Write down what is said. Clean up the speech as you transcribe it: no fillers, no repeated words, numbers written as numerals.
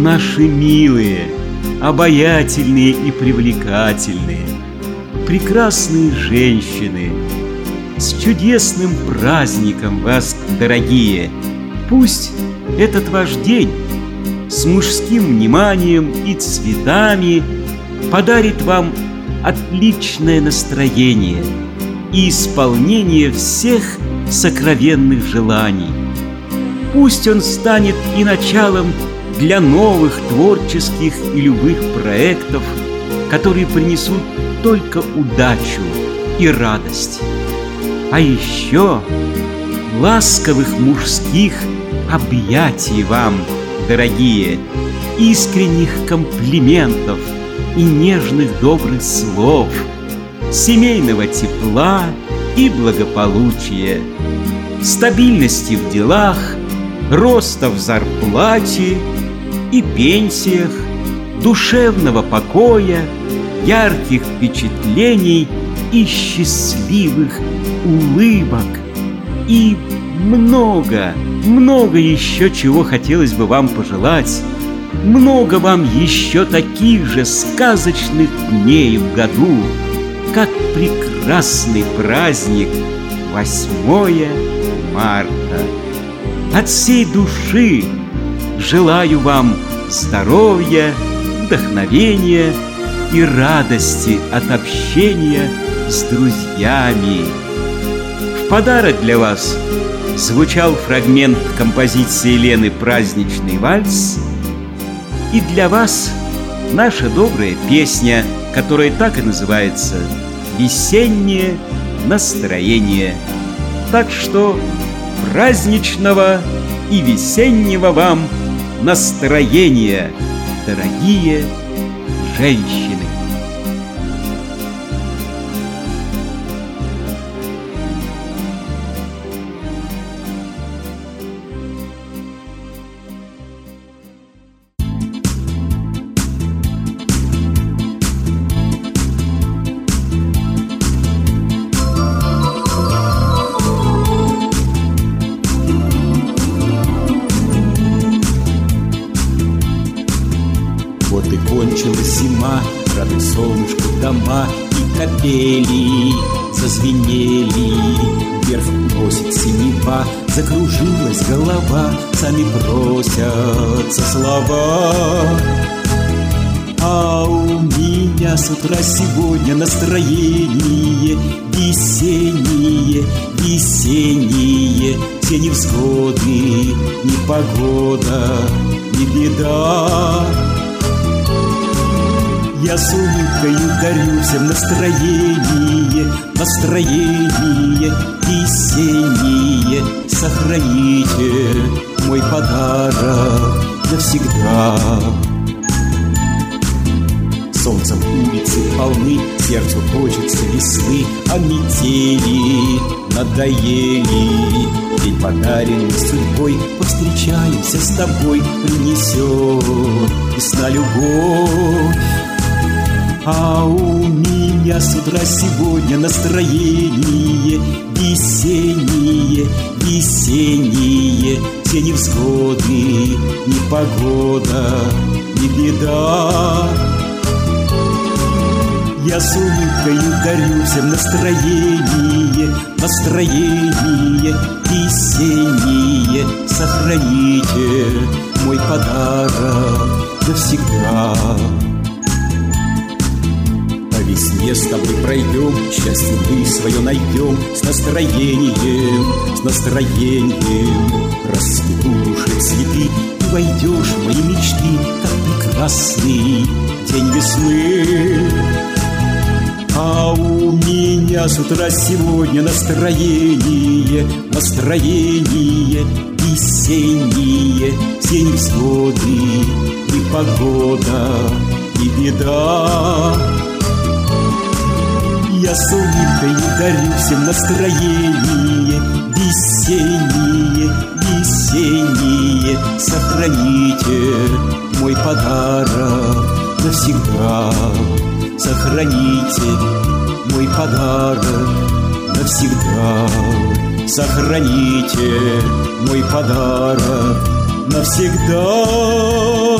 наши милые, обаятельные и привлекательные, прекрасные женщины, с чудесным праздником вас, дорогие! Пусть этот ваш день с мужским вниманием и цветами подарит вам отличное настроение и исполнение всех сокровенных желаний. Пусть он станет и началом для новых творческих и любых проектов, которые принесут только удачу и радость. А еще ласковых мужских объятий вам, дорогие, искренних комплиментов и нежных добрых слов, семейного тепла и благополучия, стабильности в делах, роста в зарплате и пенсиях, душевного покоя, ярких впечатлений и счастливых улыбок, и много еще чего хотелось бы вам пожелать. Много вам еще таких же сказочных дней в году, как прекрасный праздник 8 марта. От всей души желаю вам здоровья, вдохновения и радости от общения с друзьями. В подарок для вас звучал фрагмент композиции Лены «Праздничный вальс», и для вас наша добрая песня, которая так и называется «Весеннее настроение». Так что праздничного и весеннего вам настроения, дорогие женщины! Вот и кончилась зима, радует солнышко дома, и капели зазвенели. Вверх носит синева, закружилась голова, сами просятся слова. А у меня с утра сегодня настроение весеннее, весеннее. Все невзгоды, непогода, не беда. Я с улыбкою дарю всем настроение, настроение весеннее. Сохраните мой подарок навсегда. Солнцем улицы полны, сердцу хочется весны, а метели надоели. День, подаренный судьбой, повстречаемся с тобой, принесет весна любовь. А у меня с утра сегодня настроение весеннее, весеннее. Все невзгоды, непогода, не беда. Я с улыбкою дарю всем настроение, настроение весеннее. Сохраните мой подарок навсегда. По весне с тобой пройдем, счастье мы свое найдем. С настроением, с настроением. Расцветут уже цветы, и войдешь в мои мечты, как прекрасный день весны. А у меня с утра сегодня настроение, настроение весеннее. Все невзгоды, непогода, не беда. Я с улыбкой дарю всем настроение весеннее, весеннее. Сохраните мой подарок навсегда. Сохраните мой подарок навсегда. Сохраните мой подарок навсегда.